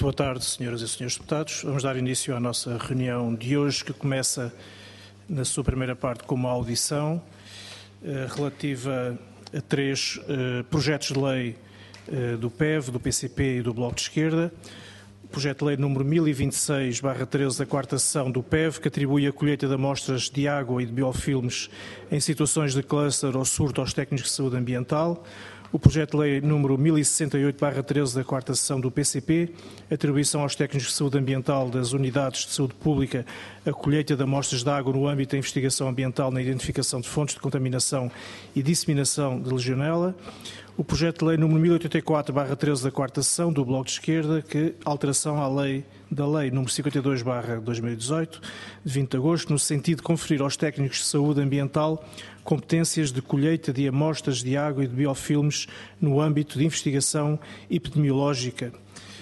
boa tarde, senhoras e senhores deputados. Vamos dar início à nossa reunião de hoje, que começa na sua primeira parte com uma audição relativa a 3 projetos de lei do PEV, do PCP e do Bloco de Esquerda. O projeto de lei número 1026/13 da quarta sessão do PEV, que atribui a colheita de amostras de água e de biofilmes em situações de cluster ou surto aos técnicos de saúde ambiental. O projeto de lei número 1068/13 da quarta sessão do PCP, atribuição aos técnicos de saúde ambiental das unidades de saúde pública a colheita de amostras de água no âmbito da investigação ambiental na identificação de fontes de contaminação e disseminação de legionela. O projeto de lei número 1084/13 da quarta sessão do Bloco de Esquerda, que alteração da lei número 52/2018, de 20 de agosto, no sentido de conferir aos técnicos de saúde ambiental competências de colheita de amostras de água e de biofilmes no âmbito de investigação epidemiológica.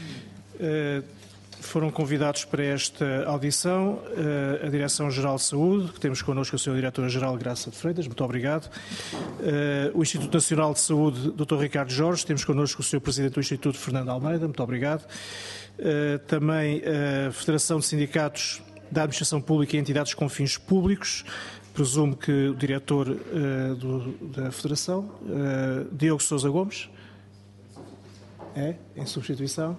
Foram convidados para esta audição a Direção-Geral de Saúde, que temos connosco a Sra. Diretora-Geral Graça de Freitas, muito obrigado. O Instituto Nacional de Saúde, Dr. Ricardo Jorge, temos connosco o Sr. Presidente do Instituto, Fernando Almeida, muito obrigado. Também a Federação de Sindicatos da Administração Pública e Entidades com Fins Públicos, presumo que o Diretor da Federação, Diogo Sousa Gomes, em substituição,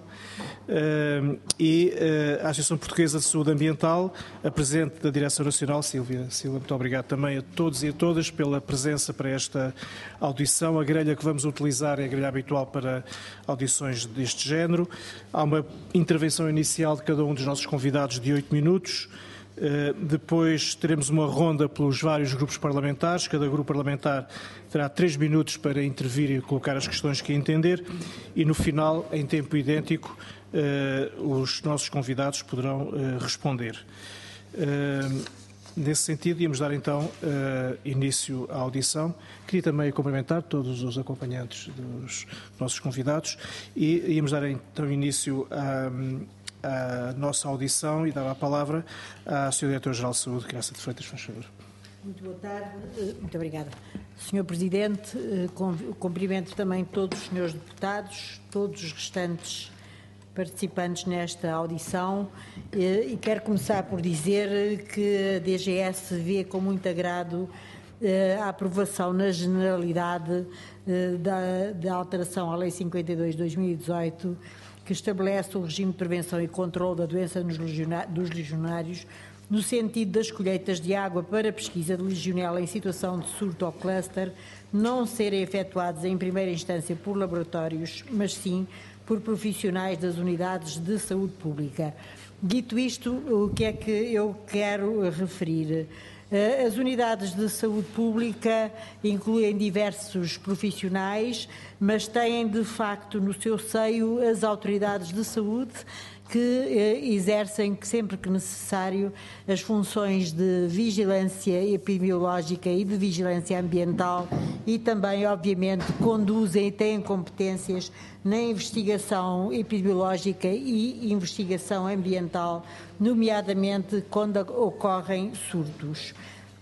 e a Associação Portuguesa de Saúde Ambiental, a Presidente da Direção Nacional, Sílvia, muito obrigado também a todos e a todas pela presença para esta audição. A grelha que vamos utilizar é a grelha habitual para audições deste género. Há uma intervenção inicial de cada um dos nossos convidados de 8 minutos. Depois teremos uma ronda pelos vários grupos parlamentares. Cada grupo parlamentar terá 3 minutos para intervir e colocar as questões que entender. E no final, em tempo idêntico, os nossos convidados poderão responder. Nesse sentido, íamos dar então início à audição. Queria também cumprimentar todos os acompanhantes dos nossos convidados e íamos dar então início a nossa audição e dar a palavra à Sra. Diretora-Geral de Saúde, Graça de Freitas, faz favor. Muito boa tarde, muito obrigada. Sr. Presidente, cumprimento também todos os senhores deputados, todos os restantes participantes nesta audição e quero começar por dizer que a DGS vê com muito agrado a aprovação na generalidade da alteração à Lei 52/2018, que estabelece o regime de prevenção e controle da doença dos legionários no sentido das colheitas de água para pesquisa de legionela em situação de surto ou cluster não serem efetuados em primeira instância por laboratórios, mas sim por profissionais das unidades de saúde pública. Dito isto, o que é que eu quero referir? As unidades de saúde pública incluem diversos profissionais, mas têm de facto no seu seio as autoridades de saúde que exercem, sempre que necessário, as funções de vigilância epidemiológica e de vigilância ambiental e também, obviamente, conduzem e têm competências na investigação epidemiológica e investigação ambiental, nomeadamente quando ocorrem surtos.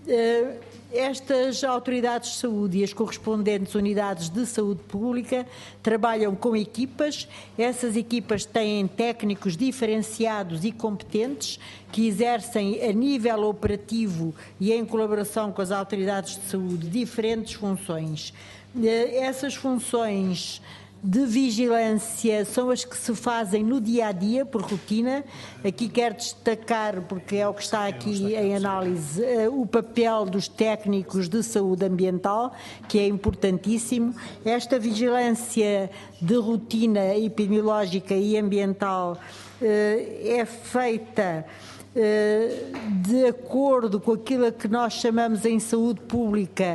Estas autoridades de saúde e as correspondentes unidades de saúde pública trabalham com equipas. Essas equipas têm técnicos diferenciados e competentes que exercem a nível operativo e em colaboração com as autoridades de saúde diferentes funções. Essas funções de vigilância são as que se fazem no dia-a-dia, por rotina. Aqui quero destacar, porque é o que está aqui em análise, o papel dos técnicos de saúde ambiental, que é importantíssimo. Esta vigilância de rotina epidemiológica e ambiental é feita de acordo com aquilo que nós chamamos em saúde pública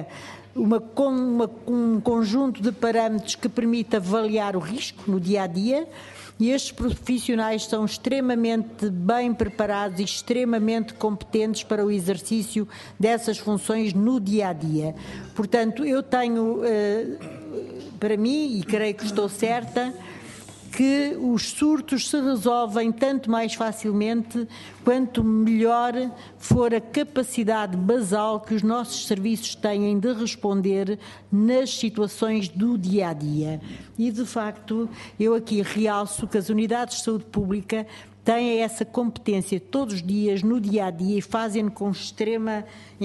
um conjunto de parâmetros que permite avaliar o risco no dia-a-dia, e estes profissionais são extremamente bem preparados e extremamente competentes para o exercício dessas funções no dia-a-dia. Portanto, eu tenho para mim, e creio que estou certa, que os surtos se resolvem tanto mais facilmente quanto melhor for a capacidade basal que os nossos serviços têm de responder nas situações do dia-a-dia. E, de facto, eu aqui realço que as unidades de saúde pública têm essa competência todos os dias, no dia-a-dia, e fazem-no com extrema,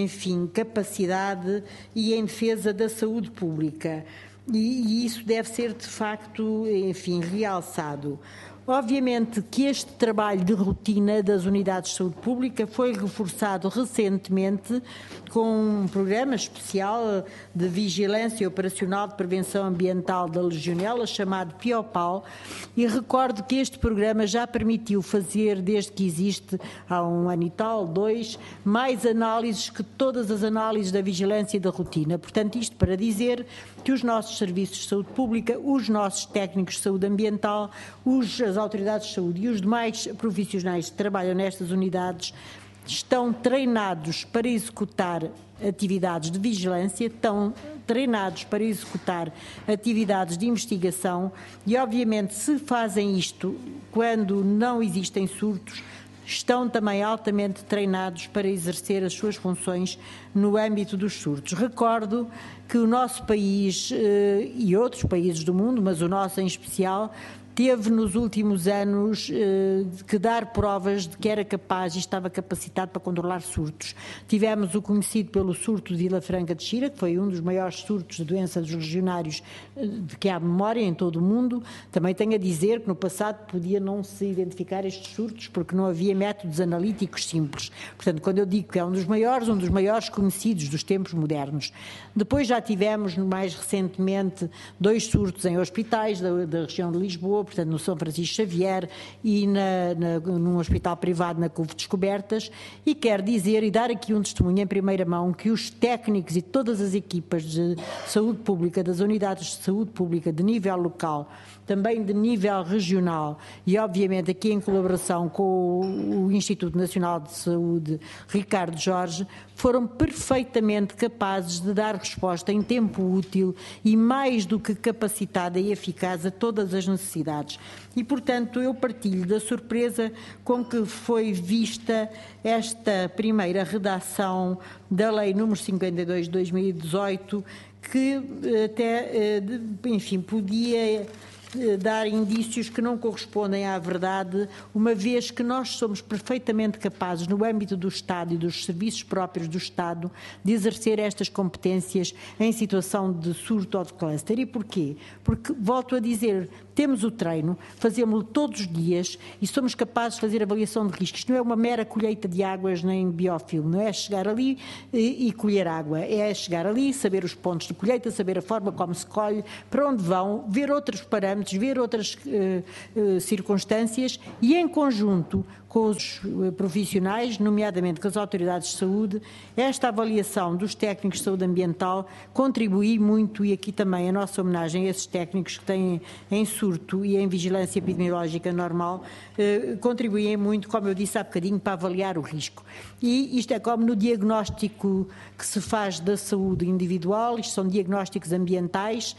capacidade e em defesa da saúde pública. E isso deve ser, de facto, realçado. Obviamente que este trabalho de rotina das unidades de saúde pública foi reforçado recentemente com um programa especial de vigilância operacional de prevenção ambiental da legionela, chamado PIOPAL, e recordo que este programa já permitiu fazer, desde que existe há um ano e tal, 2, mais análises que todas as análises da vigilância e da rotina. Portanto, isto para dizer que os nossos serviços de saúde pública, os nossos técnicos de saúde ambiental, as autoridades de saúde e os demais profissionais que trabalham nestas unidades estão treinados para executar atividades de vigilância, estão treinados para executar atividades de investigação e, obviamente, se fazem isto quando não existem surtos, estão também altamente treinados para exercer as suas funções no âmbito dos surtos. Recordo que o nosso país e outros países do mundo, mas o nosso em especial, teve nos últimos anos que dar provas de que era capaz e estava capacitado para controlar surtos. Tivemos o conhecido pelo surto de Vila Franca de Xira, que foi um dos maiores surtos de doença dos legionários de que há memória em todo o mundo. Também tenho a dizer que no passado podia não se identificar estes surtos porque não havia métodos analíticos simples. Portanto, quando eu digo que é um dos maiores conhecidos dos tempos modernos. Depois já tivemos, mais recentemente, 2 surtos em hospitais da região de Lisboa, portanto no São Francisco Xavier e num hospital privado na Couve Descobertas, e quero dizer e dar aqui um testemunho em primeira mão que os técnicos e todas as equipas de saúde pública, das unidades de saúde pública de nível local, também de nível regional e obviamente aqui em colaboração com o Instituto Nacional de Saúde Ricardo Jorge, foram perfeitamente capazes de dar resposta em tempo útil e mais do que capacitada e eficaz a todas as necessidades. E, portanto, eu partilho da surpresa com que foi vista esta primeira redação da Lei número 52 de 2018, que até, podia dar indícios que não correspondem à verdade, uma vez que nós somos perfeitamente capazes, no âmbito do Estado e dos serviços próprios do Estado, de exercer estas competências em situação de surto ou de cluster. E porquê? Porque, volto a dizer, temos o treino, fazemos-lo todos os dias e somos capazes de fazer avaliação de riscos. Isto não é uma mera colheita de águas nem biofilme, não é chegar ali e colher água, é chegar ali, saber os pontos de colheita, saber a forma como se colhe, para onde vão, ver outros parâmetros, ver outras circunstâncias e, em conjunto com os profissionais, nomeadamente com as autoridades de saúde, esta avaliação dos técnicos de saúde ambiental contribui muito, e aqui também a nossa homenagem a esses técnicos que têm em surto e em vigilância epidemiológica normal, contribuem muito, como eu disse há bocadinho, para avaliar o risco. E isto é como no diagnóstico que se faz da saúde individual, isto são diagnósticos ambientais,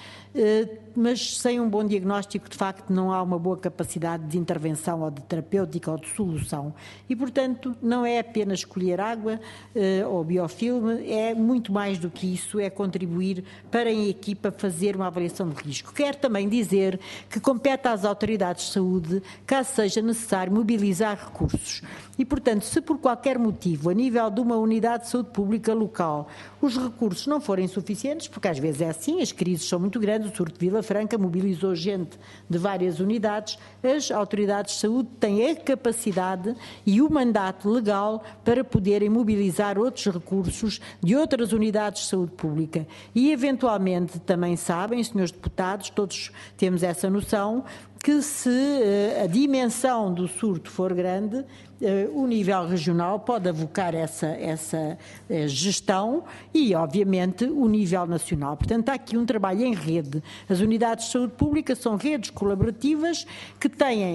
mas sem um bom diagnóstico, de facto, não há uma boa capacidade de intervenção ou de terapêutica ou de solução. E, portanto, não é apenas escolher água ou biofilme, é muito mais do que isso, é contribuir para em equipa fazer uma avaliação de risco. Quero também dizer que compete às autoridades de saúde, caso seja necessário, mobilizar recursos. E, portanto, se por qualquer motivo, a nível de uma unidade de saúde pública local, os recursos não forem suficientes, porque às vezes é assim, as crises são muito grandes, o surto de Vila Franca mobilizou gente de várias unidades, as autoridades de saúde têm a capacidade e o mandato legal para poderem mobilizar outros recursos de outras unidades de saúde pública. E, eventualmente, também sabem, senhores deputados, todos temos essa noção, que se a dimensão do surto for grande, o nível regional pode avocar essa gestão e, obviamente, o nível nacional. Portanto, há aqui um trabalho em rede. As unidades de saúde pública são redes colaborativas que têm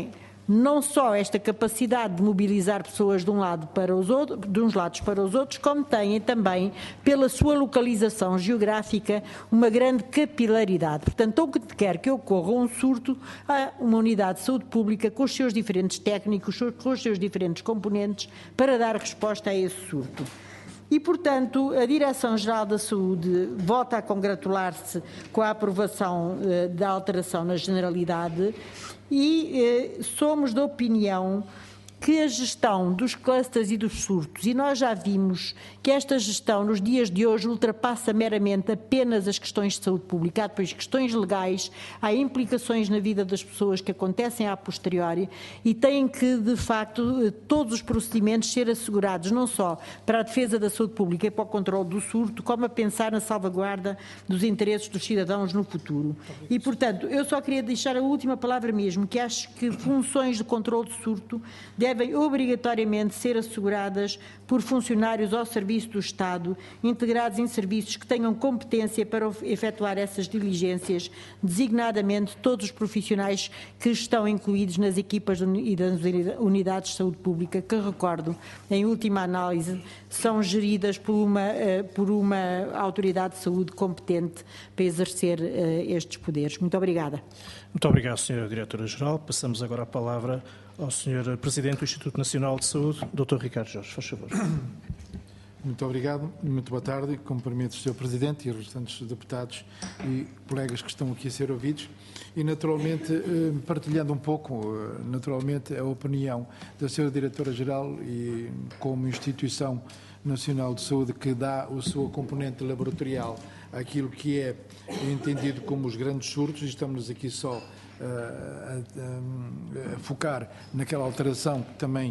não só esta capacidade de mobilizar pessoas de uns lados para os outros, como têm também, pela sua localização geográfica, uma grande capilaridade. Portanto, onde quer que ocorra um surto, há uma unidade de saúde pública com os seus diferentes técnicos, com os seus diferentes componentes, para dar resposta a esse surto. E, portanto, a Direção-Geral da Saúde volta a congratular-se com a aprovação da alteração na generalidade e somos da opinião que a gestão dos clusters e dos surtos, e nós já vimos que esta gestão nos dias de hoje ultrapassa meramente apenas as questões de saúde pública, há depois questões legais, há implicações na vida das pessoas que acontecem a posteriori e têm que, de facto, todos os procedimentos ser assegurados, não só para a defesa da saúde pública e para o controle do surto, como a pensar na salvaguarda dos interesses dos cidadãos no futuro. E, portanto, eu só queria deixar a última palavra mesmo, que acho que funções de controle de surto devem obrigatoriamente ser asseguradas por funcionários ao serviço do Estado, integrados em serviços que tenham competência para efetuar essas diligências, designadamente todos os profissionais que estão incluídos nas equipas e das unidades de saúde pública, que, recordo, em última análise, são geridas por uma autoridade de saúde competente para exercer estes poderes. Muito obrigada. Muito obrigado, Sra. Diretora-Geral. Passamos agora a palavra ao Sr. Presidente do Instituto Nacional de Saúde, Dr. Ricardo Jorge. Faz favor. Muito obrigado, muito boa tarde. Cumprimento o Sr. Presidente e os restantes deputados e colegas que estão aqui a ser ouvidos. E, naturalmente, partilhando um pouco, naturalmente, a opinião da Sra. Diretora-Geral e como instituição nacional de saúde que dá o seu componente laboratorial àquilo que é entendido como os grandes surtos, e estamos aqui só a focar naquela alteração que também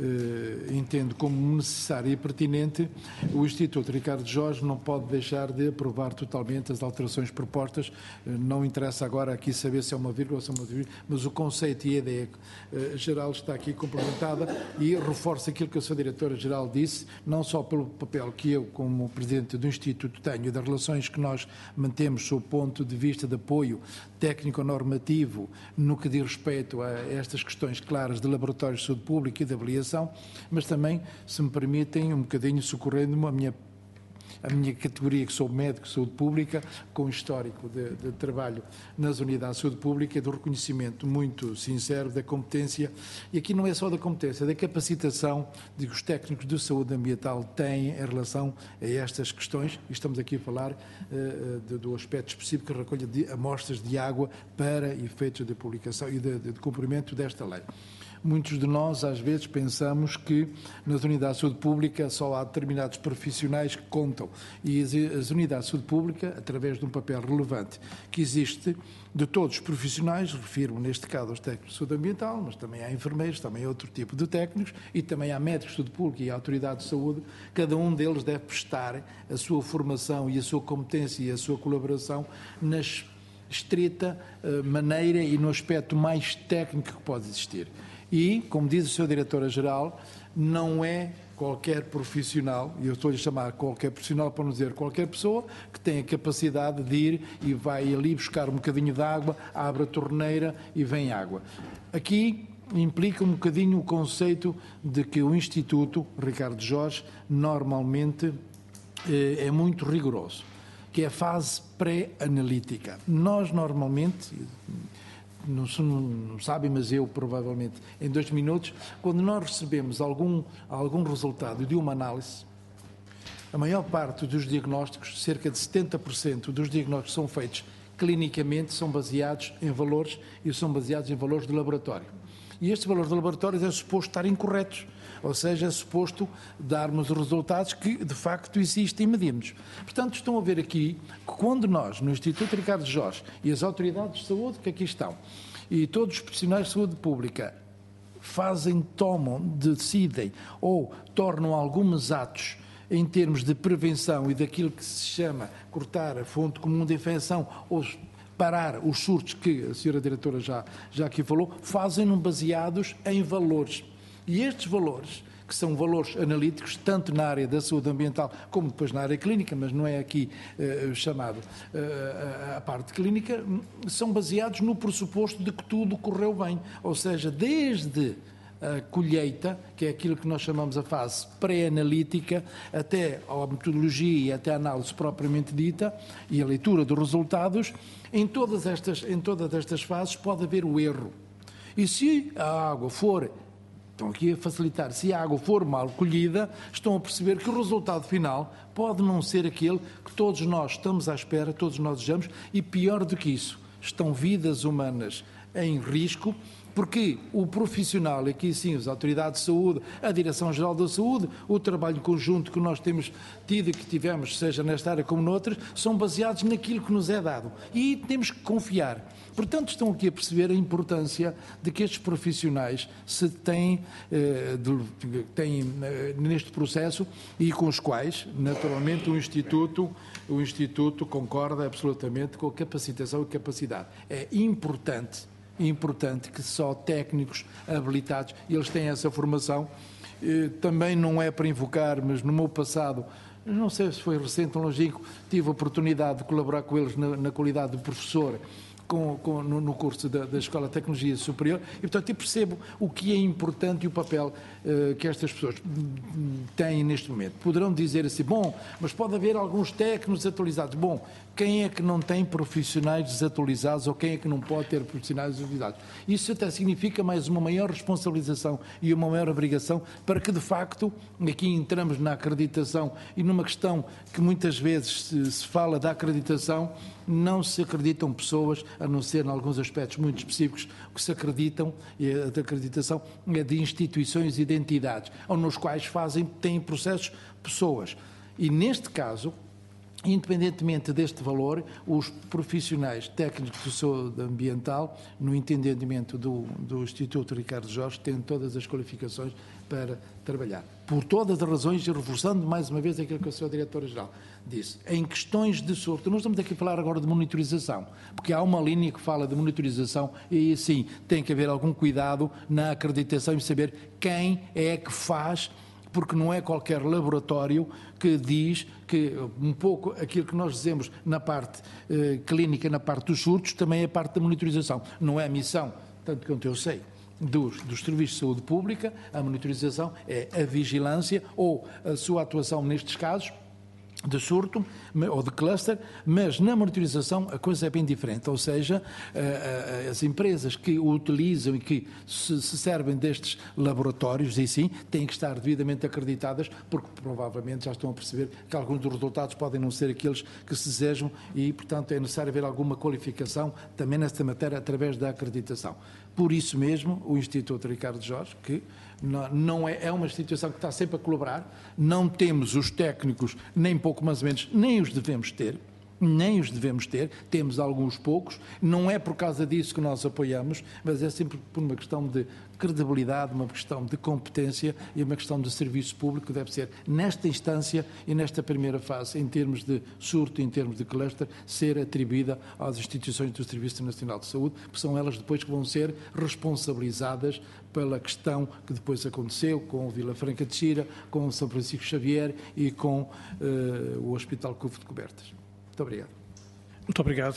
entendo como necessária e pertinente. O Instituto Ricardo Jorge não pode deixar de aprovar totalmente as alterações propostas. Não interessa agora aqui saber se é uma vírgula ou se é uma vírgula, mas o conceito e a ideia geral está aqui complementada e reforça aquilo que a sua Diretora-Geral disse, não só pelo papel que eu, como Presidente do Instituto, tenho e das relações que nós mantemos sob o ponto de vista de apoio técnico-normativo no que diz respeito a estas questões claras de laboratórios de saúde pública e de avaliação, mas também, se me permitem, um bocadinho socorrendo-me a minha categoria, que sou médico de saúde pública, com histórico de trabalho nas unidades de saúde pública, do reconhecimento muito sincero da competência, e aqui não é só da competência, da capacitação que os técnicos de saúde ambiental têm em relação a estas questões, e estamos aqui a falar do aspecto específico da recolha de amostras de água para efeitos de publicação e de cumprimento desta lei. Muitos de nós, às vezes, pensamos que nas unidades de saúde pública só há determinados profissionais que contam. E as unidades de saúde pública, através de um papel relevante que existe de todos os profissionais, refiro neste caso aos técnicos de saúde ambiental, mas também há enfermeiros, também há outro tipo de técnicos e também há médicos de saúde pública e autoridades de saúde. Cada um deles deve prestar a sua formação e a sua competência e a sua colaboração na estrita maneira e no aspecto mais técnico que pode existir. E, como diz o Sr. Diretora-Geral, não é qualquer profissional, e eu estou-lhe a chamar qualquer profissional para não dizer qualquer pessoa, que tem a capacidade de ir e vai ali buscar um bocadinho de água, abre a torneira e vem água. Aqui implica um bocadinho o conceito de que o Instituto Ricardo Jorge normalmente é muito rigoroso, que é a fase pré-analítica. Nós normalmente... Não sabem, mas eu provavelmente em 2 minutos, quando nós recebemos algum resultado de uma análise, a maior parte dos diagnósticos, cerca de 70% dos diagnósticos que são feitos clinicamente, são baseados em valores e são baseados em valores de laboratório. E estes valores de laboratório é suposto estarem corretos, ou seja, é suposto darmos os resultados que de facto existem e medimos. Portanto, estão a ver aqui que quando nós, no Instituto Ricardo Jorge e as autoridades de saúde que aqui estão, e todos os profissionais de saúde pública decidem ou tornam alguns atos em termos de prevenção e daquilo que se chama cortar a fonte comum de infecção ou parar os surtos que a Sra. Diretora já aqui falou, fazem-no baseados em valores. E estes valores que são valores analíticos, tanto na área da saúde ambiental como depois na área clínica, mas não é aqui chamado a parte clínica, são baseados no pressuposto de que tudo correu bem, ou seja, desde a colheita, que é aquilo que nós chamamos a fase pré-analítica, até a metodologia e até a análise propriamente dita e a leitura dos resultados, em todas estas fases pode haver o erro. E se a água for, estão aqui a facilitar, se a água for mal colhida, estão a perceber que o resultado final pode não ser aquele que todos nós estamos à espera, todos nós desejamos, e pior do que isso, estão vidas humanas em risco, porque o profissional, aqui sim, as autoridades de saúde, a Direção-Geral da Saúde, o trabalho conjunto que nós temos tido e que tivemos, seja nesta área como noutras, são baseados naquilo que nos é dado. E temos que confiar. Portanto, estão aqui a perceber a importância de que estes profissionais se têm neste processo e com os quais, naturalmente, o Instituto concorda absolutamente com a capacitação e capacidade. É importante que só técnicos habilitados, eles têm essa formação. Também não é para invocar, mas no meu passado, não sei se foi recente ou longínquo, tive a oportunidade de colaborar com eles na qualidade de professor no curso da Escola de Tecnologia Superior e, portanto, eu percebo o que é importante e o papel que estas pessoas têm neste momento. Poderão dizer assim, bom, mas pode haver alguns técnicos desatualizados. Bom, quem é que não tem profissionais desatualizados ou quem é que não pode ter profissionais desatualizados? Isso até significa mais uma maior responsabilização e uma maior obrigação para que, de facto, aqui entramos na acreditação e numa questão que muitas vezes se fala da acreditação, não se acreditam pessoas, a não ser em alguns aspectos muito específicos, que se acreditam, e a acreditação é de instituições e de entidades, nos quais têm processos pessoas. E neste caso, independentemente deste valor, os profissionais técnicos de saúde ambiental, no entendimento do Instituto Ricardo Jorge, têm todas as qualificações para trabalhar. Por todas as razões, e reforçando mais uma vez aquilo que o Sr. Diretor-Geral disse, em questões de surto, nós estamos aqui a falar agora de monitorização, porque há uma linha que fala de monitorização e, sim, tem que haver algum cuidado na acreditação e saber quem é que faz, porque não é qualquer laboratório que diz que um pouco aquilo que nós dizemos na parte clínica, na parte dos surtos, também é parte da monitorização. Não é a missão, tanto quanto eu sei, dos serviços de saúde pública, a monitorização é a vigilância ou a sua atuação nestes casos de surto ou de cluster, mas na monitorização a coisa é bem diferente, ou seja, as empresas que o utilizam e que se servem destes laboratórios, e sim, têm que estar devidamente acreditadas, porque provavelmente já estão a perceber que alguns dos resultados podem não ser aqueles que se desejam e, portanto, é necessário haver alguma qualificação também nesta matéria através da acreditação. Por isso mesmo, o Instituto Ricardo Jorge, que não é uma instituição que está sempre a colaborar, não temos os técnicos, nem pouco mais ou menos, nem os devemos ter, temos alguns poucos, não é por causa disso que nós apoiamos, mas é sempre por uma questão de credibilidade, uma questão de competência e uma questão de serviço público que deve ser, nesta instância e nesta primeira fase, em termos de surto, em termos de cluster, ser atribuída às instituições do Serviço Nacional de Saúde, porque são elas depois que vão ser responsabilizadas pela questão que depois aconteceu com Vila Franca de Xira, com São Francisco Xavier e com o Hospital Cufo de Cobertas. Muito obrigado. Muito obrigado,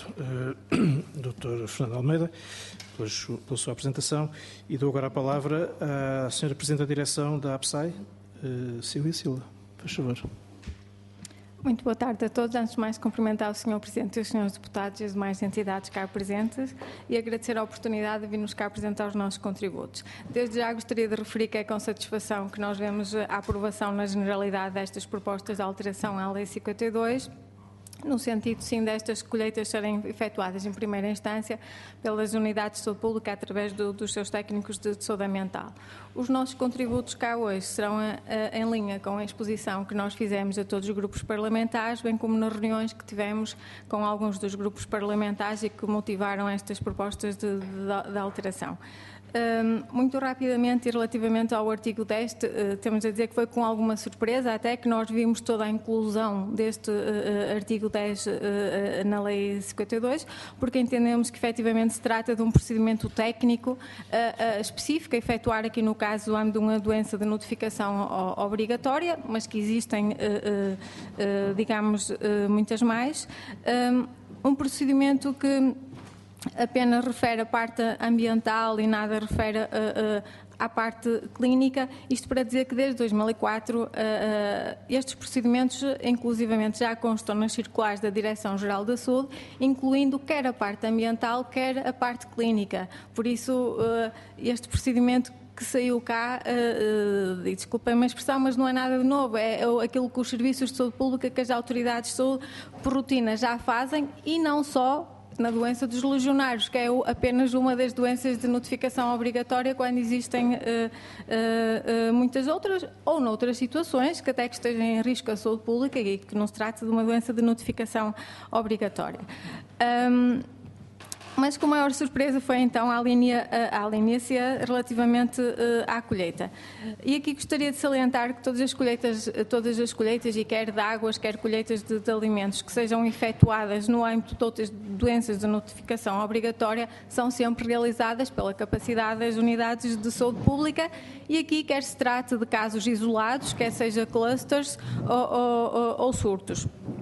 Dr. Fernando Almeida, pela sua apresentação. E dou agora a palavra à Sra. Presidente da Direção da APSAI, Cília Silva. Por favor. Muito boa tarde a todos. Antes de mais, cumprimentar o Sr. Presidente e os Srs. Deputados e as demais entidades cá presentes e agradecer a oportunidade de vir-nos cá apresentar os nossos contributos. Desde já gostaria de referir que é com satisfação que nós vemos a aprovação na generalidade destas propostas de alteração à Lei 52, no sentido, sim, destas colheitas serem efetuadas em primeira instância pelas unidades de saúde pública através dos seus técnicos de saúde ambiental. Os nossos contributos cá hoje serão em linha com a exposição que nós fizemos a todos os grupos parlamentares, bem como nas reuniões que tivemos com alguns dos grupos parlamentares e que motivaram estas propostas de alteração. Muito rapidamente e relativamente ao artigo 10, temos a dizer que foi com alguma surpresa até que nós vimos toda a inclusão deste artigo 10 na Lei 52, porque entendemos que efetivamente se trata de um procedimento técnico específico a efetuar aqui no caso do âmbito de uma doença de notificação obrigatória, mas que existem, digamos, muitas mais. Um procedimento que apenas refere a parte ambiental e nada refere à parte clínica, isto para dizer que desde 2004 estes procedimentos inclusivamente já constam nas circulares da Direção-Geral da Saúde, incluindo quer a parte ambiental, quer a parte clínica. Por isso, este procedimento que saiu cá, desculpem-me a expressão, mas não é nada de novo, é aquilo que os serviços de saúde pública, que as autoridades de saúde por rotina já fazem, e não só na doença dos legionários, que é apenas uma das doenças de notificação obrigatória, quando existem muitas outras, ou noutras situações que até que estejam em risco à saúde pública e que não se trata de uma doença de notificação obrigatória. Mas com maior surpresa foi então a linha C relativamente à colheita. E aqui gostaria de salientar que todas as colheitas, e quer de águas, quer colheitas de alimentos, que sejam efetuadas no âmbito de outras doenças de notificação obrigatória, são sempre realizadas pela capacidade das unidades de saúde pública, e aqui quer se trate de casos isolados, quer seja clusters ou surtos.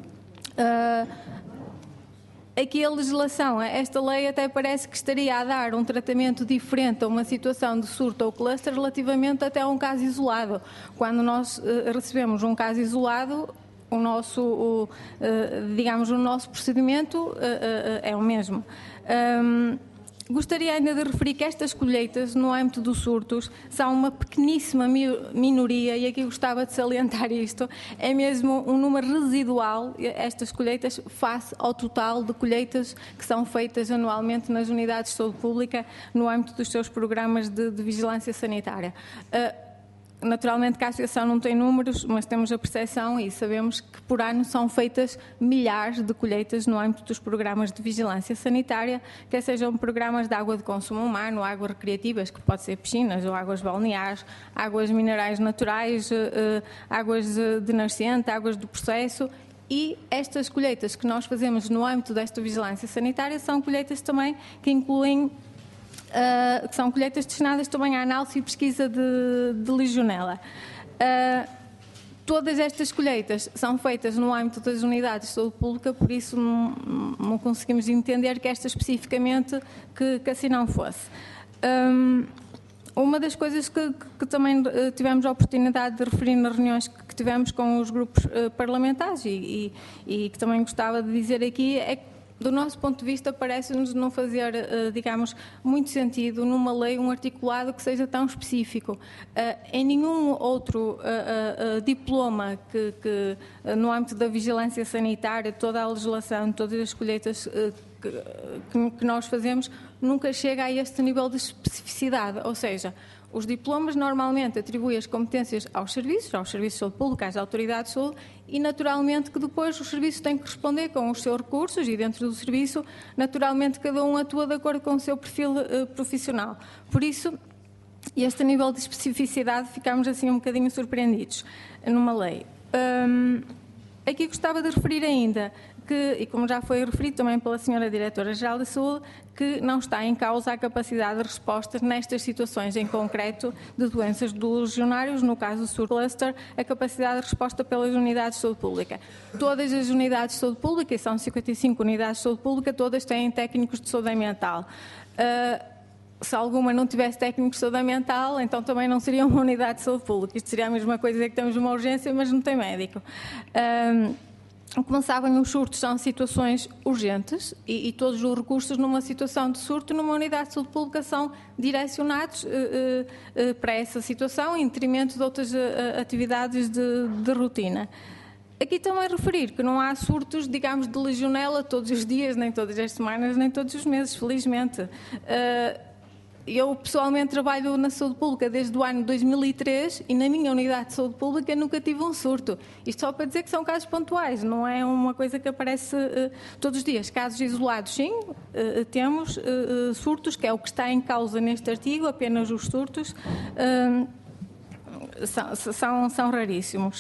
Aqui a legislação, esta lei até parece que estaria a dar um tratamento diferente a uma situação de surto ou cluster relativamente até a um caso isolado. Quando nós recebemos um caso isolado, o nosso procedimento é o mesmo. Gostaria ainda de referir que estas colheitas, no âmbito dos surtos, são uma pequeníssima minoria, e aqui gostava de salientar isto, é mesmo um número residual, estas colheitas, face ao total de colheitas que são feitas anualmente nas unidades de saúde pública no âmbito dos seus programas de vigilância sanitária. Naturalmente que a Associação não tem números, mas temos a percepção e sabemos que por ano são feitas milhares de colheitas no âmbito dos programas de vigilância sanitária, quer sejam programas de água de consumo humano, águas recreativas, que pode ser piscinas ou águas balneares, águas minerais naturais, águas de nascente, águas do processo. E estas colheitas que nós fazemos no âmbito desta vigilância sanitária são colheitas também que incluem que são colheitas destinadas também à análise e pesquisa de legionela. Todas estas colheitas são feitas no âmbito das unidades de saúde pública, por isso não conseguimos entender que esta especificamente que assim não fosse. Uma das coisas que também tivemos a oportunidade de referir nas reuniões que tivemos com os grupos parlamentares e que também gostava de dizer aqui é que, do nosso ponto de vista, parece-nos não fazer, digamos, muito sentido numa lei um articulado que seja tão específico. Em nenhum outro diploma que no âmbito da vigilância sanitária, toda a legislação, todas as colheitas que nós fazemos, nunca chega a este nível de especificidade, ou seja, os diplomas normalmente atribuem as competências aos serviços de saúde pública, às autoridades de saúde, e naturalmente que depois os serviços têm que responder com os seus recursos, e dentro do serviço, naturalmente, cada um atua de acordo com o seu perfil profissional. Por isso, este nível de especificidade, ficamos assim um bocadinho surpreendidos numa lei. Aqui gostava de referir ainda que, e como já foi referido também pela Sra. Diretora-Geral da Saúde, que não está em causa a capacidade de resposta nestas situações em concreto de doenças dos legionários, no caso do surcluster, a capacidade de resposta pelas unidades de saúde pública. Todas as unidades de saúde pública, e são 55 unidades de saúde pública, todas têm técnicos de saúde ambiental. Se alguma não tivesse técnicos de saúde ambiental, então também não seria uma unidade de saúde pública. Isto seria a mesma coisa que temos uma urgência, mas não tem médico. Como sabem, os surtos são situações urgentes e todos os recursos numa situação de surto numa unidade de saúde pública são direcionados para essa situação em detrimento de outras atividades de rotina. Aqui também referir que não há surtos, digamos, de legionela todos os dias, nem todas as semanas, nem todos os meses, felizmente. eu pessoalmente trabalho na saúde pública desde o ano 2003 e na minha unidade de saúde pública nunca tive um surto. Isto só para dizer que são casos pontuais, não é uma coisa que aparece todos os dias. Casos isolados, sim, temos surtos, que é o que está em causa neste artigo, apenas os surtos são raríssimos.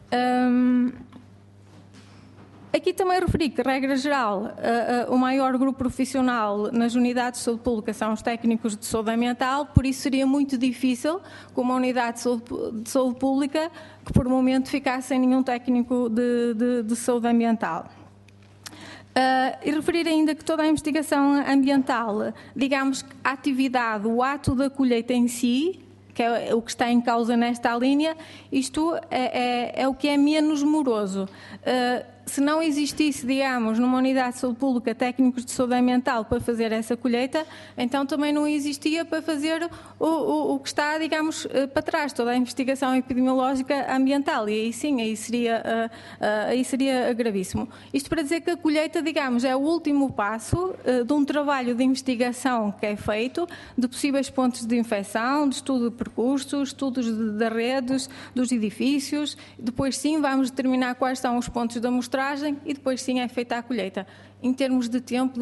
Aqui também referi que, regra geral, o maior grupo profissional nas unidades de saúde pública são os técnicos de saúde ambiental, por isso seria muito difícil com uma unidade de saúde pública que, por momento, ficasse sem nenhum técnico de saúde ambiental. E referir ainda que toda a investigação ambiental, digamos que a atividade, o ato da colheita em si, que é o que está em causa nesta linha, isto é o que é menos moroso. Se não existisse, digamos, numa unidade de saúde pública técnicos de saúde ambiental para fazer essa colheita, então também não existia para fazer o que está, digamos, para trás, toda a investigação epidemiológica ambiental. E aí sim, aí seria gravíssimo. Isto para dizer que a colheita, digamos, é o último passo de um trabalho de investigação que é feito, de possíveis pontos de infecção, de estudo de percursos, estudos das redes, dos edifícios. Depois sim, vamos determinar quais são os pontos de amostragem e depois sim é feita a colheita. Em termos de tempo,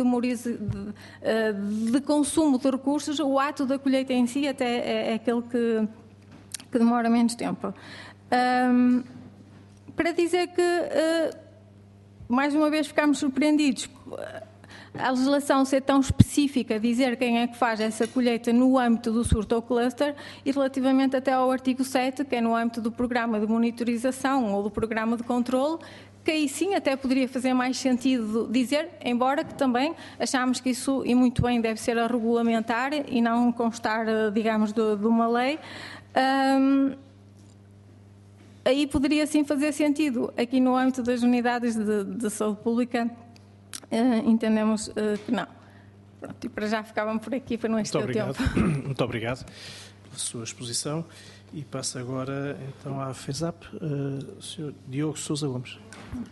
de consumo de recursos, o ato da colheita em si até é aquele que demora menos tempo. Para dizer que, mais uma vez, ficámos surpreendidos. A legislação ser tão específica, dizer quem é que faz essa colheita no âmbito do surto ou cluster e relativamente até ao artigo 7, que é no âmbito do programa de monitorização ou do programa de controle, que aí sim até poderia fazer mais sentido dizer, embora que também achámos que isso, e muito bem, deve ser a regulamentar e não constar, digamos, de uma lei. Aí poderia sim fazer sentido. Aqui no âmbito das unidades de saúde pública, entendemos que não. Pronto, e para já ficavam por aqui para não exceder o tempo. Muito obrigado pela sua exposição. E passo agora então à FESAP, o Sr. Diogo Sousa Gomes.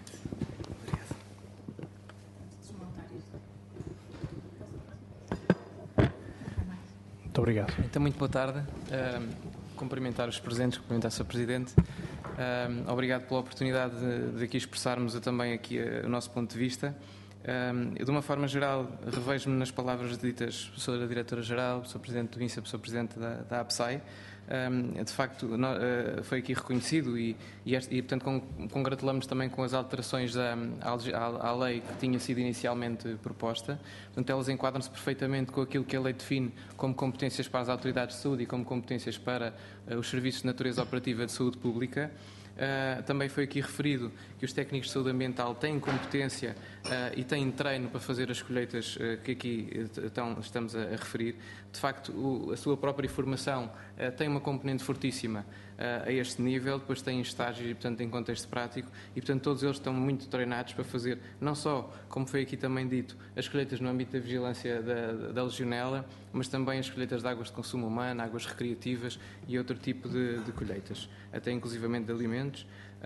Muito obrigado. Então, muito boa tarde. Cumprimentar os presentes, cumprimentar o Sr. Presidente. Obrigado pela oportunidade de aqui expressarmos também aqui o nosso ponto de vista. De uma forma geral, revejo-me nas palavras ditas pela Sra. Diretora-Geral, pelo Sr. Presidente do INSA, pelo Sr. Presidente da APSAI. De facto, foi aqui reconhecido e portanto, congratulamos também com as alterações à lei que tinha sido inicialmente proposta. Portanto, elas enquadram-se perfeitamente com aquilo que a lei define como competências para as autoridades de saúde e como competências para os serviços de natureza operativa de saúde pública. Também foi aqui referido que os técnicos de saúde ambiental têm competência e têm treino para fazer as colheitas que aqui estamos a referir. De facto, a sua própria formação tem uma componente fortíssima a este nível, depois têm estágios e, portanto, em contexto prático e, portanto, todos eles estão muito treinados para fazer, não só, como foi aqui também dito, as colheitas no âmbito da vigilância da legionela, mas também as colheitas de águas de consumo humano, águas recreativas e outro tipo de colheitas, até inclusivamente de alimentos.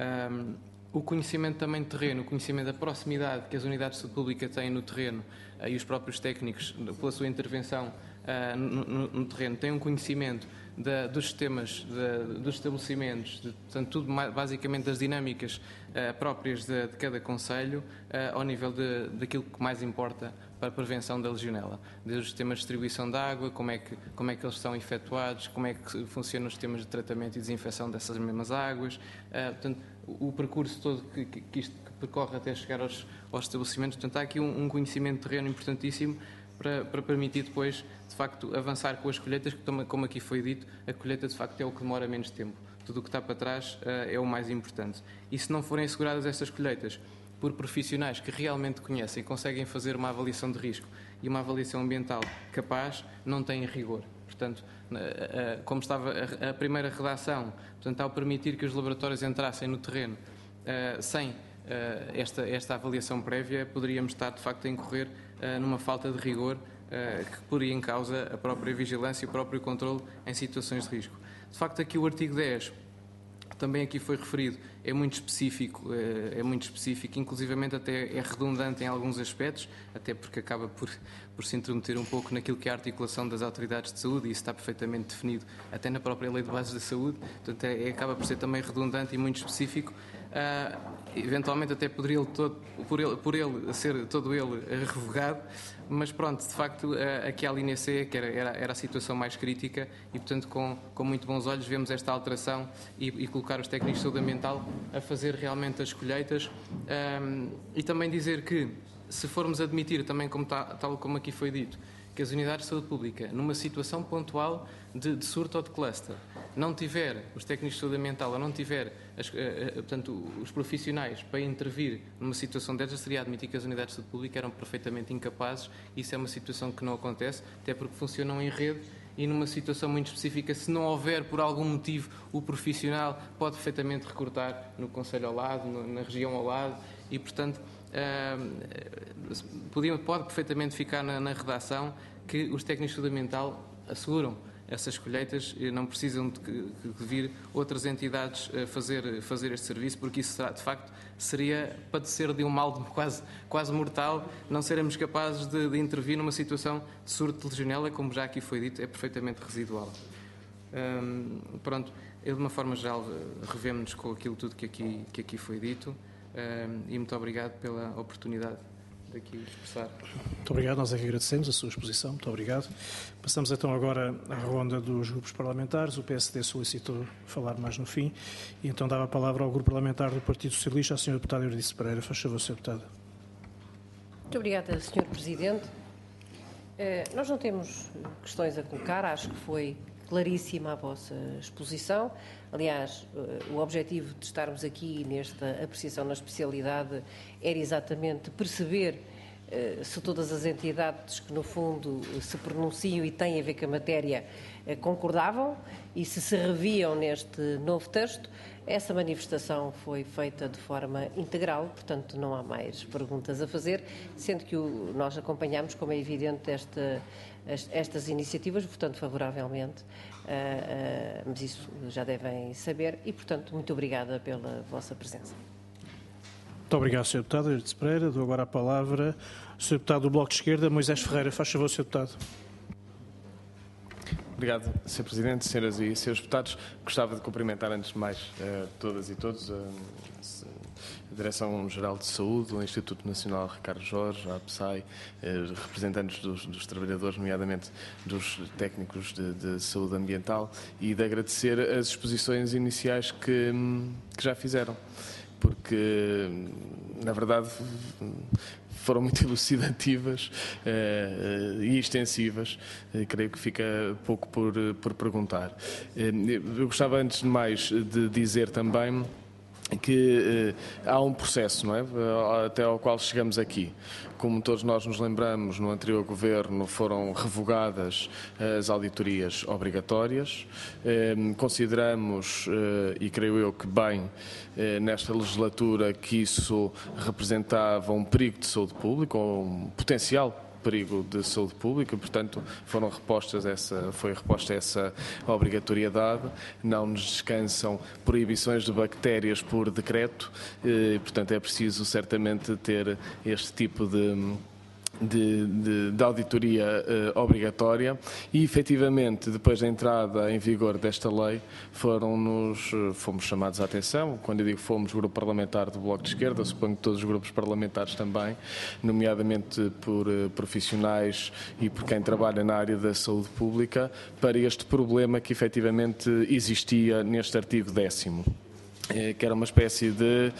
O conhecimento também de terreno, o conhecimento da proximidade que as unidades de saúde pública têm no terreno e os próprios técnicos, pela sua intervenção no terreno, têm um conhecimento dos sistemas, dos estabelecimentos, portanto, tudo basicamente das dinâmicas próprias de cada concelho, ao nível daquilo que mais importa para a prevenção da legionela. Desde os sistemas de distribuição de água, como é que eles são efetuados, como é que funcionam os sistemas de tratamento e desinfecção dessas mesmas águas, portanto, o percurso todo que isto percorre até chegar aos estabelecimentos. Portanto, há aqui um conhecimento de terreno importantíssimo para permitir depois, de facto, avançar com as colheitas, que, como aqui foi dito, a colheita, de facto, é o que demora menos tempo. Tudo o que está para trás é o mais importante. E se não forem asseguradas estas colheitas por profissionais que realmente conhecem, conseguem fazer uma avaliação de risco e uma avaliação ambiental capaz, não têm rigor. Portanto, como estava a primeira redação, portanto, ao permitir que os laboratórios entrassem no terreno sem esta avaliação prévia, poderíamos estar, de facto, a incorrer numa falta de rigor que poria em causa a própria vigilância e o próprio controle em situações de risco. De facto, aqui o artigo 10 também aqui foi referido é muito específico, inclusivamente até é redundante em alguns aspectos, até porque acaba por se intrometer um pouco naquilo que é a articulação das autoridades de saúde, e isso está perfeitamente definido até na própria Lei de Bases da Saúde, portanto acaba por ser também redundante e muito específico. Eventualmente até poderia por ele ser todo ele revogado, mas pronto, de facto aqui a linha C, que era a situação mais crítica, e portanto com muito bons olhos vemos esta alteração e colocar os técnicos de saúde ambiental a fazer realmente as colheitas, e também dizer que, se formos admitir também, tal como aqui foi dito, que as unidades de saúde pública, numa situação pontual de surto ou de cluster, não tiver os técnicos de saúde ambiental ou não tiver portanto, os profissionais para intervir numa situação destas, seria admitir que as unidades de saúde pública eram perfeitamente incapazes. Isso é uma situação que não acontece, até porque funcionam em rede, e numa situação muito específica, se não houver por algum motivo o profissional, pode perfeitamente recrutar no concelho ao lado, na região ao lado, e portanto pode perfeitamente ficar na redação que os técnicos de saúde ambiental asseguram essas colheitas e não precisam de vir outras entidades a fazer este serviço, porque isso de facto seria padecer de um mal quase mortal, não seremos capazes de intervir numa situação de surto de legionela, como já aqui foi dito, é perfeitamente residual. Pronto, eu de uma forma geral revemo-nos com aquilo tudo que aqui foi dito, e muito obrigado pela oportunidade de aqui expressar. Muito obrigado, nós é que agradecemos a sua exposição, muito obrigado. Passamos então agora à ronda dos grupos parlamentares. O PSD solicitou falar mais no fim, e então dava a palavra ao grupo parlamentar do Partido Socialista, à Sra. Deputada Euridice Pereira. Faz favor, Sra. Deputada. Muito obrigada, Sr. Presidente. Nós não temos questões a colocar, acho que foi claríssima a vossa exposição. Aliás, o objetivo de estarmos aqui nesta apreciação na especialidade era exatamente perceber se todas as entidades que, no fundo, se pronunciam e têm a ver com a matéria concordavam e se reviam neste novo texto. Essa manifestação foi feita de forma integral, portanto não há mais perguntas a fazer, sendo que nós acompanhamos, como é evidente, estas iniciativas, votando favoravelmente, mas isso já devem saber, e portanto muito obrigada pela vossa presença. Muito obrigado, Sra. Deputada Euridice Pereira. Dou agora a palavra ao Sr. Deputado do Bloco de Esquerda, Moisés Ferreira. Faz favor, Sr. Deputado. Obrigado, Sr. Presidente, senhoras e senhores deputados. Gostava de cumprimentar, antes de mais, todas e todos, a Direção-Geral de Saúde, o Instituto Nacional Ricardo Jorge, a APSAI, representantes dos trabalhadores, nomeadamente dos técnicos de saúde ambiental, e de agradecer as exposições iniciais que já fizeram, porque, na verdade, foram muito elucidativas e extensivas. Creio que fica pouco por perguntar. Eu gostava, antes de mais, de dizer também que há um processo, não é? Até ao qual chegamos aqui. Como todos nós nos lembramos, no anterior governo foram revogadas as auditorias obrigatórias. Consideramos, e creio eu que bem, nesta legislatura, que isso representava um perigo de saúde pública, ou um potencial perigo de saúde pública, portanto foi reposta essa obrigatoriedade. Não nos descansam proibições de bactérias por decreto, e, portanto é preciso certamente ter este tipo de auditoria obrigatória, e efetivamente depois da entrada em vigor desta lei fomos chamados à atenção. Quando eu digo fomos, o grupo parlamentar do Bloco de Esquerda, suponho que todos os grupos parlamentares também, nomeadamente por profissionais e por quem trabalha na área da saúde pública, para este problema que efetivamente existia neste artigo 10º, que era uma espécie de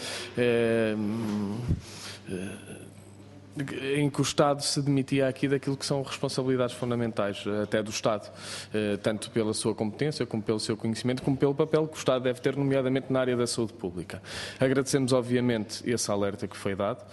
em que o Estado se demitia aqui daquilo que são responsabilidades fundamentais, até do Estado, tanto pela sua competência, como pelo seu conhecimento, como pelo papel que o Estado deve ter, nomeadamente na área da saúde pública. Agradecemos, obviamente, esse alerta que foi dado,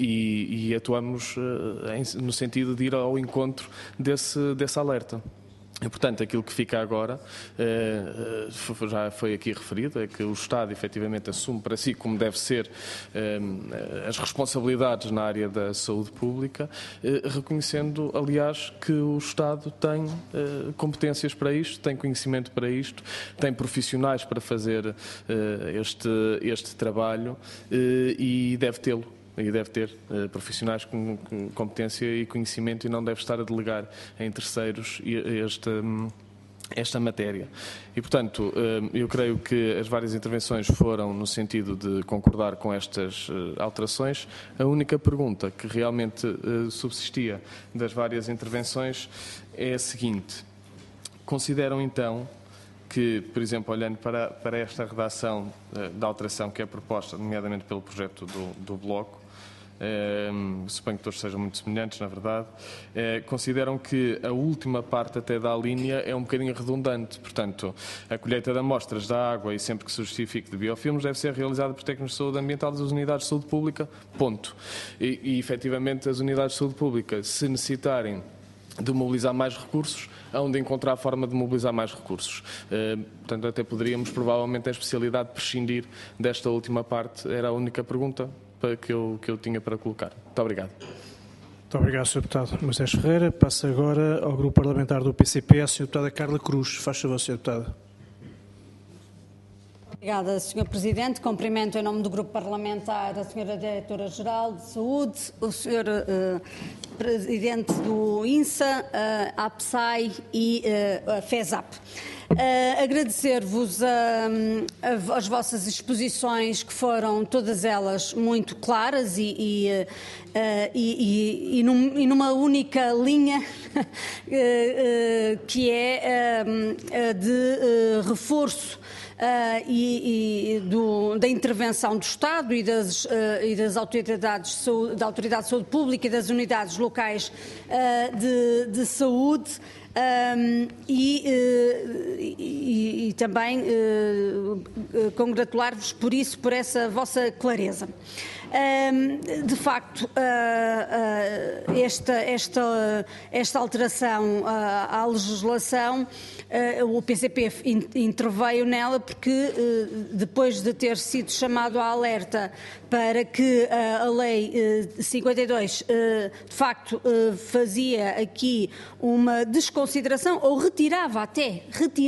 e atuamos no sentido de ir ao encontro desse alerta. E, portanto, aquilo que fica agora, já foi aqui referido, é que o Estado efetivamente assume para si, como deve ser, as responsabilidades na área da saúde pública, reconhecendo, aliás, que o Estado tem competências para isto, tem conhecimento para isto, tem profissionais para fazer este trabalho e deve tê-lo. E deve ter profissionais com competência e conhecimento e não deve estar a delegar em terceiros esta matéria. E, portanto, eu creio que as várias intervenções foram no sentido de concordar com estas alterações. A única pergunta que realmente subsistia das várias intervenções é a seguinte: consideram então que, por exemplo, olhando para esta redação da alteração que é proposta, nomeadamente pelo projeto do Bloco, suponho que todos sejam muito semelhantes, na verdade, consideram que a última parte até da linha é um bocadinho redundante. Portanto, a colheita de amostras da água e sempre que se justifique de biofilmes deve ser realizada por técnicos de saúde ambiental das unidades de saúde pública, ponto. E efetivamente, as unidades de saúde pública, se necessitarem de mobilizar mais recursos, hão de encontrar a forma de mobilizar mais recursos. Portanto, até poderíamos, provavelmente, a especialidade prescindir desta última parte. Era a única pergunta que eu tinha para colocar. Muito obrigado. Muito obrigado, Sr. Deputado Moisés Ferreira. Passa agora ao Grupo Parlamentar do PCP, a Sra. Deputada Carla Cruz. Faz favor, Sra. Deputada. Obrigada, Sr. Presidente. Cumprimento em nome do Grupo Parlamentar a Sra. Diretora-Geral de Saúde, o Sr. Presidente do INSA, a APSAI e a FESAP. Agradecer-vos as vossas exposições, que foram todas elas muito claras e numa única linha, que é de reforço da intervenção do Estado e das autoridades de saúde, da Autoridade de Saúde Pública e das unidades locais de saúde. E também congratular-vos por isso, por essa vossa clareza. De facto, esta alteração à legislação, o PCP interveio nela porque, depois de ter sido chamado à alerta para que a Lei 52, de facto, fazia aqui uma desconsideração, ou retirava até,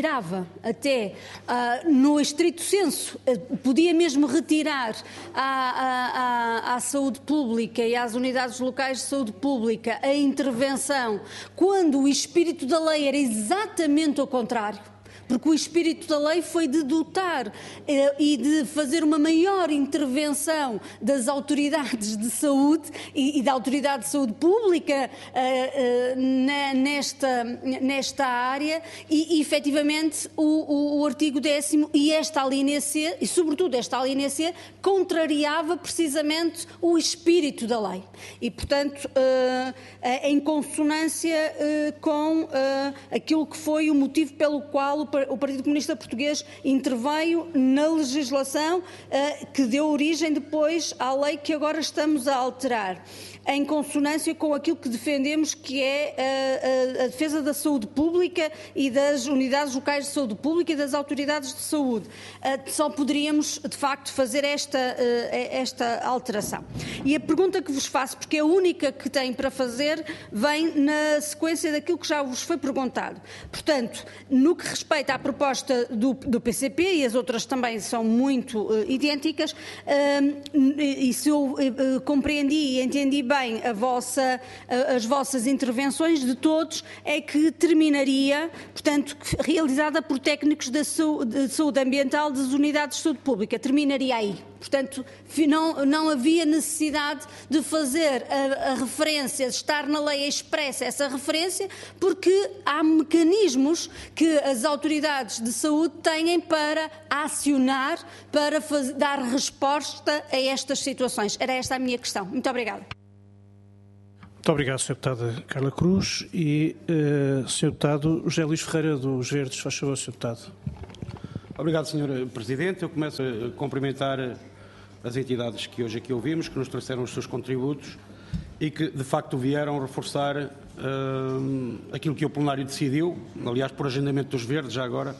no estrito senso, podia mesmo retirar à saúde pública e às unidades locais de saúde pública a intervenção, quando o espírito da lei era exatamente o contrário. Porque o espírito da lei foi de dotar e de fazer uma maior intervenção das autoridades de saúde e da Autoridade de Saúde Pública nesta área e efetivamente, o artigo 10º e esta alínea C, e sobretudo esta alínea C, contrariava precisamente o espírito da lei. E, portanto, em consonância com aquilo que foi o motivo pelo qual o Partido Comunista Português interveio na legislação que deu origem depois à lei que agora estamos a alterar, em consonância com aquilo que defendemos, que é a defesa da saúde pública e das unidades locais de saúde pública e das autoridades de saúde. Só poderíamos, de facto, fazer esta alteração. E a pergunta que vos faço, porque é a única que tenho para fazer, vem na sequência daquilo que já vos foi perguntado. Portanto, no que respeita à proposta do PCP, e as outras também são muito idênticas, e se eu compreendi e entendi bem as vossas intervenções de todos, é que terminaria, portanto, realizada por técnicos de saúde ambiental das unidades de saúde pública, terminaria aí. Portanto, não havia necessidade de fazer a referência, de estar na lei expressa essa referência, porque há mecanismos que as autoridades de saúde têm para acionar, para dar resposta a estas situações. Era esta a minha questão. Muito obrigada. Muito obrigado, Sra. Deputada Carla Cruz. E Sr. Deputado José Luís Ferreira, dos Verdes. Faz favor, Sr. Deputado. Obrigado, Sr. Presidente. Eu começo a cumprimentar as entidades que hoje aqui ouvimos, que nos trouxeram os seus contributos e que, de facto, vieram reforçar aquilo que o plenário decidiu, aliás, por agendamento dos verdes, já agora,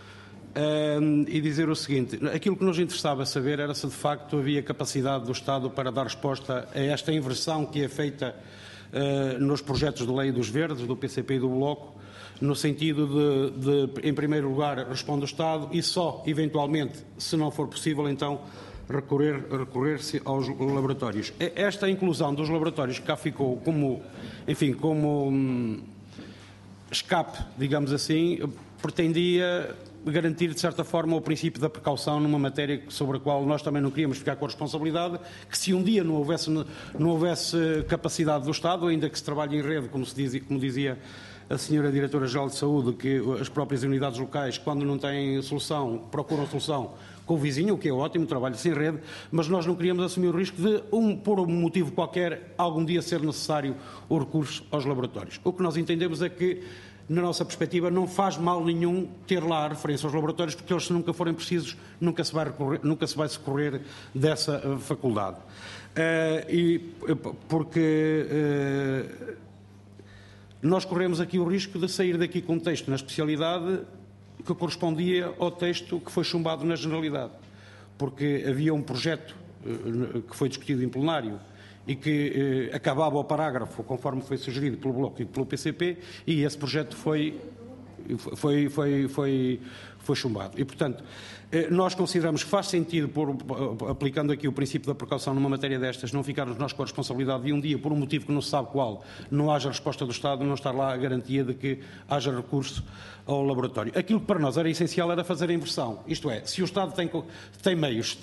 e dizer o seguinte: aquilo que nos interessava saber era se de facto havia capacidade do Estado para dar resposta a esta inversão que é feita nos projetos de lei dos verdes, do PCP e do Bloco, no sentido de, em primeiro lugar, responde o Estado e só, eventualmente, se não for possível, então, recorrer-se aos laboratórios. Esta inclusão dos laboratórios que cá ficou como, enfim, como escape, digamos assim, pretendia garantir, de certa forma, o princípio da precaução numa matéria sobre a qual nós também não queríamos ficar com a responsabilidade, que se um dia não houvesse capacidade do Estado, ainda que se trabalhe em rede, como dizia a senhora Diretora-Geral de Saúde, que as próprias unidades locais, quando não têm solução, procuram solução com o vizinho, o que é ótimo, trabalho-se em rede, mas nós não queríamos assumir o risco de, por um motivo qualquer, algum dia ser necessário o recurso aos laboratórios. O que nós entendemos é que, na nossa perspectiva, não faz mal nenhum ter lá a referência aos laboratórios, porque eles, se nunca forem precisos, nunca se vai socorrer dessa faculdade. Nós corremos aqui o risco de sair daqui com um texto na especialidade que correspondia ao texto que foi chumbado na generalidade, porque havia um projeto que foi discutido em plenário e que acabava o parágrafo, conforme foi sugerido pelo Bloco e pelo PCP, e esse projeto foi chumbado. E, portanto, nós consideramos que faz sentido, aplicando aqui o princípio da precaução numa matéria destas, não ficarmos nós com a responsabilidade de um dia, por um motivo que não se sabe qual, não haja resposta do Estado, não estar lá a garantia de que haja recurso ao laboratório. Aquilo que para nós era essencial era fazer a inversão. Isto é, se o Estado tem meios,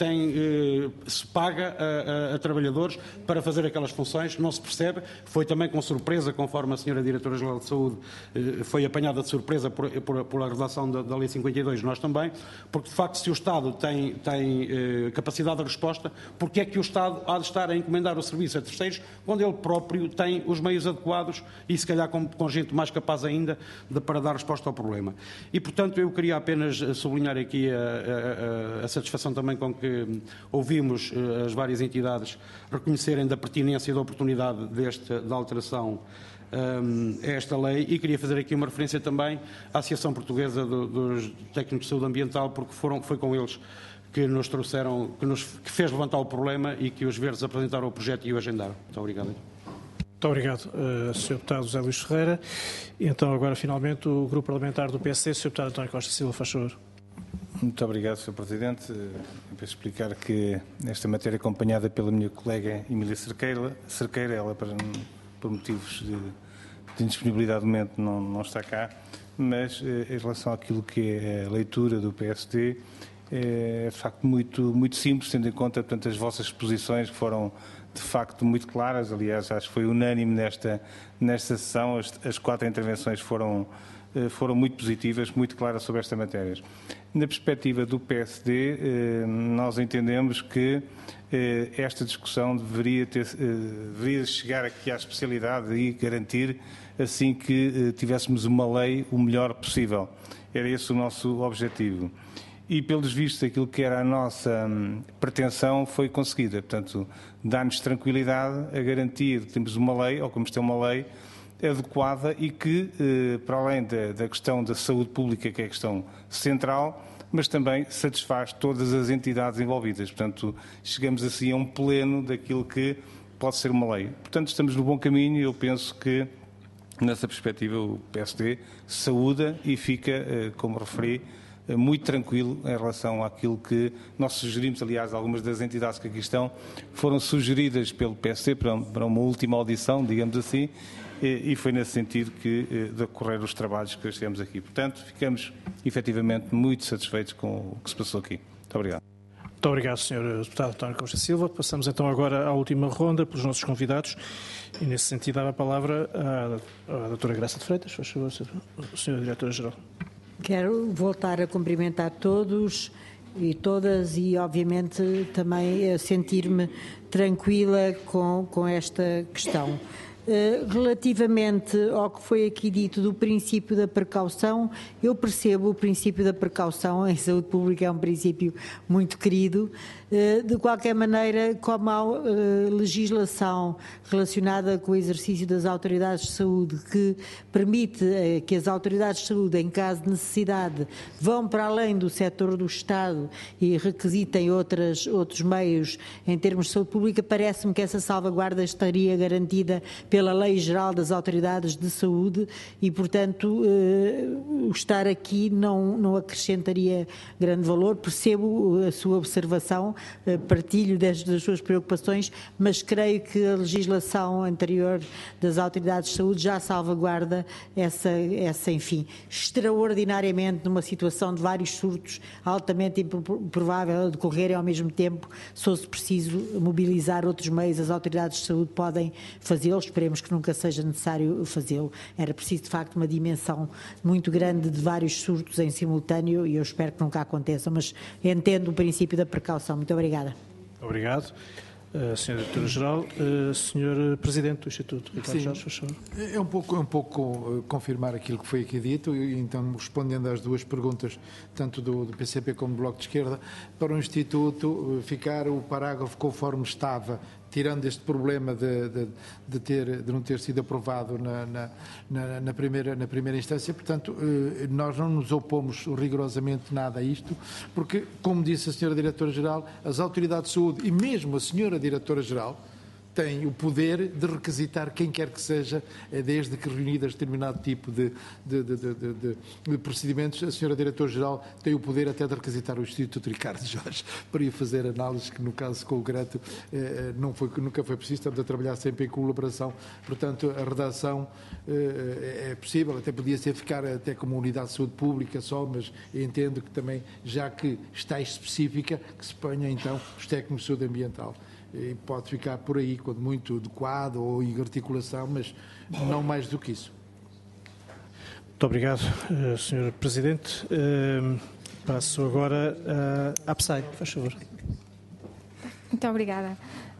se paga a trabalhadores para fazer aquelas funções, não se percebe. Foi também com surpresa, conforme a senhora Diretora-Geral de Saúde foi apanhada de surpresa por a redação da Lei 52, nós também, porque de facto se o Estado tem capacidade de resposta, porque é que o Estado há de estar a encomendar o serviço a terceiros quando ele próprio tem os meios adequados e se calhar com gente mais capaz ainda para dar resposta ao problema. E, portanto, eu queria apenas sublinhar aqui a satisfação também com que ouvimos as várias entidades reconhecerem da pertinência e da oportunidade da alteração a esta lei, e queria fazer aqui uma referência também à Associação Portuguesa dos Técnicos de Saúde Ambiental, porque foi com eles que nos trouxeram, que fez levantar o problema e que os verdes apresentaram o projeto e o agendaram. Muito obrigado. Muito obrigado, Sr. Deputado José Luís Ferreira. E então, agora, finalmente, o Grupo Parlamentar do PSD, Sr. Deputado António Costa Silva, faz favor. Muito obrigado, Sr. Presidente. Para explicar que esta matéria é acompanhada pela minha colega Emília Cerqueira, ela, por motivos de indisponibilidade do momento, não está cá, mas em relação àquilo que é a leitura do PSD, é de facto muito simples, tendo em conta, portanto, as vossas posições que foram de facto muito claras. Aliás, acho que foi unânime nesta sessão, as 4 intervenções foram muito positivas, muito claras sobre esta matéria. Na perspectiva do PSD, nós entendemos que esta discussão deveria chegar aqui à especialidade e garantir, assim que tivéssemos uma lei, o melhor possível. Era esse o nosso objetivo. E, pelos vistos, aquilo que era a nossa pretensão foi conseguida. Portanto, dá-nos tranquilidade a garantir que temos uma lei, ou que vamos ter uma lei adequada e que, para além da questão da saúde pública, que é a questão central, mas também satisfaz todas as entidades envolvidas. Portanto, chegamos assim a um pleno daquilo que pode ser uma lei. Portanto, estamos no bom caminho e eu penso que, nessa perspectiva, o PSD saúda e fica, como referi, muito tranquilo em relação àquilo que nós sugerimos. Aliás, algumas das entidades que aqui estão foram sugeridas pelo PSD para uma última audição, digamos assim, e foi nesse sentido que decorreram os trabalhos que temos aqui. Portanto, ficamos efetivamente muito satisfeitos com o que se passou aqui. Muito obrigado. Muito obrigado, Sr. Deputado António Costa Silva. Passamos então agora à última ronda pelos nossos convidados e, nesse sentido, dar a palavra à doutora Graça de Freitas. Faz favor, Sra. Diretora-Geral. Quero voltar a cumprimentar todos e todas e, obviamente, também sentir-me tranquila com esta questão. Relativamente ao que foi aqui dito do princípio da precaução, eu percebo o princípio da precaução, em saúde pública é um princípio muito querido. De qualquer maneira, como há legislação relacionada com o exercício das autoridades de saúde que permite que as autoridades de saúde, em caso de necessidade, vão para além do setor do Estado e requisitem outros meios em termos de saúde pública, parece-me que essa salvaguarda estaria garantida pela Lei Geral das Autoridades de Saúde e, portanto, o estar aqui não acrescentaria grande valor. Percebo a sua observação, partilho das suas preocupações, mas creio que a legislação anterior das autoridades de saúde já salvaguarda essa, enfim, extraordinariamente numa situação de vários surtos altamente improvável a decorrerem ao mesmo tempo, se fosse preciso mobilizar outros meios, as autoridades de saúde podem fazê-lo, esperemos que nunca seja necessário fazê-lo. Era preciso, de facto, uma dimensão muito grande de vários surtos em simultâneo e eu espero que nunca aconteça, mas entendo o princípio da precaução. Muito obrigada. Obrigado. Sr. Diretor-Geral, Sr. Presidente do Instituto, Ricardo Jorge, por favor. É um pouco confirmar aquilo que foi aqui dito, e então respondendo às duas perguntas, tanto do PCP como do Bloco de Esquerda, para o Instituto ficar o parágrafo conforme estava, tirando este problema de não ter sido aprovado na primeira instância. Portanto, nós não nos opomos rigorosamente nada a isto, porque, como disse a Sra. Diretora-Geral, as autoridades de saúde e mesmo a Sra. Diretora-Geral têm o poder de requisitar quem quer que seja, desde que reunidas determinado tipo de procedimentos, a Sra. Diretora-Geral tem o poder até de requisitar o Instituto Ricardo Jorge para ir fazer análises que, no caso concreto, nunca foi preciso. Estamos a trabalhar sempre em colaboração. Portanto, a redação é possível, até podia ficar até como unidade de saúde pública só, mas entendo que também, já que está específica, que se ponha então os técnicos de saúde ambiental. E pode ficar por aí, quando muito adequado ou em articulação, mas não mais do que isso. Muito obrigado, Sr. Presidente. Passo agora à PSAI, faz favor. Muito obrigada.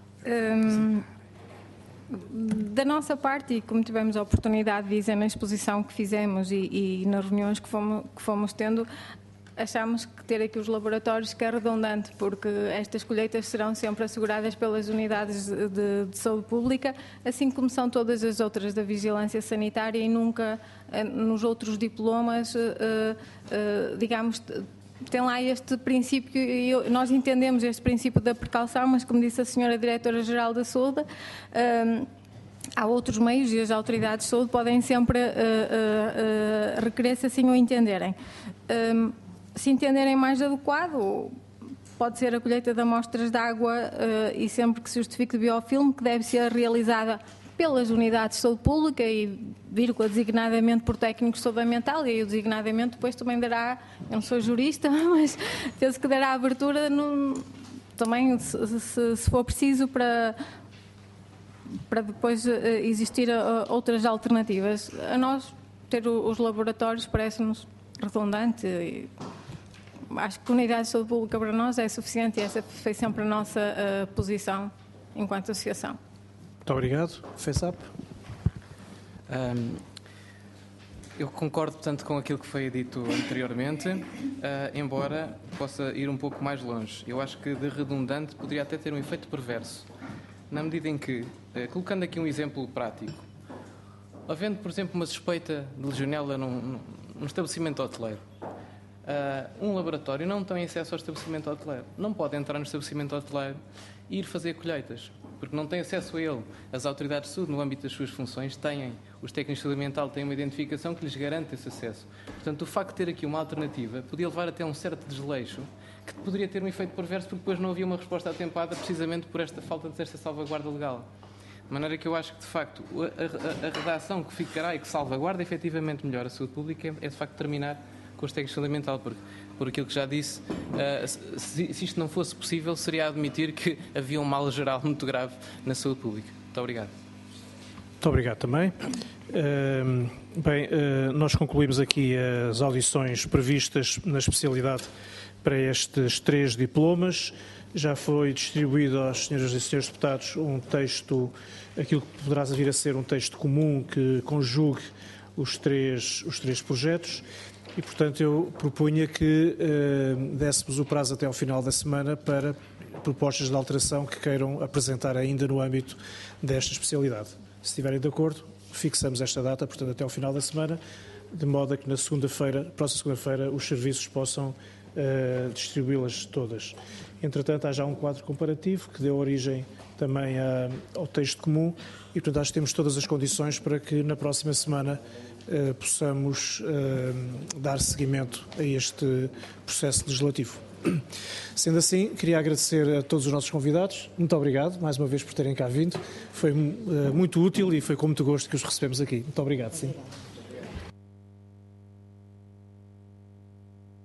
Da nossa parte, e como tivemos a oportunidade de dizer na exposição que fizemos e nas reuniões que fomos tendo, achamos que ter aqui os laboratórios que é redundante, porque estas colheitas serão sempre asseguradas pelas unidades de saúde pública, assim como são todas as outras da vigilância sanitária, e nunca nos outros diplomas, digamos, tem lá este princípio, e nós entendemos este princípio da precaução, mas como disse a Sra. Diretora-Geral da Saúde, há outros meios e as autoridades de saúde podem sempre requerer, se assim o entenderem. Se entenderem mais adequado, pode ser a colheita de amostras de água e sempre que se justifique de biofilme, que deve ser realizada pelas unidades de saúde pública e, designadamente por técnicos de saúde ambiental, e aí o designadamente depois também dará, eu não sou jurista, mas penso que dará abertura também, se for preciso, para depois existir outras alternativas. A nós, ter os laboratórios parece-nos redundante. Acho que a unidade de saúde pública para nós é suficiente e essa foi sempre a nossa posição enquanto associação. Muito obrigado. FESAP. Eu concordo, portanto, com aquilo que foi dito anteriormente, embora possa ir um pouco mais longe. Eu acho que de redundante poderia até ter um efeito perverso, na medida em que, colocando aqui um exemplo prático, havendo, por exemplo, uma suspeita de legionela num estabelecimento hoteleiro, um laboratório não tem acesso ao estabelecimento hoteleiro, não pode entrar no estabelecimento hoteleiro e ir fazer colheitas, porque não tem acesso a ele. As autoridades de saúde, no âmbito das suas funções, os técnicos de saúde ambiental têm uma identificação que lhes garante esse acesso. Portanto, o facto de ter aqui uma alternativa podia levar até a um certo desleixo, que poderia ter um efeito perverso, porque depois não havia uma resposta atempada, precisamente por esta falta desta salvaguarda legal. De maneira que eu acho que, de facto, a redação que ficará e que salvaguarda efetivamente melhor a saúde pública é, de facto, terminar com os técnicos de saúde ambiental, porque, por aquilo que já disse, se isto não fosse possível, seria admitir que havia um mal geral muito grave na saúde pública. Muito obrigado. Muito Muito obrigado também. Nós concluímos aqui as audições previstas na especialidade para estes 3 diplomas. Já foi distribuído às senhoras e senhores deputados um texto, aquilo que poderá vir a ser um texto comum que conjugue os três projetos e, portanto, eu propunha que dessemos o prazo até ao final da semana para propostas de alteração que queiram apresentar ainda no âmbito desta especialidade. Se estiverem de acordo, fixamos esta data, portanto, até ao final da semana, de modo a que na próxima segunda-feira, os serviços possam distribuí-las todas. Entretanto, há já um quadro comparativo que deu origem também ao texto comum e, portanto, acho que temos todas as condições para que na próxima semana possamos dar seguimento a este processo legislativo. Sendo assim, queria agradecer a todos os nossos convidados. Muito obrigado, mais uma vez, por terem cá vindo. Foi muito útil e foi com muito gosto que os recebemos aqui. Muito obrigado. Sim.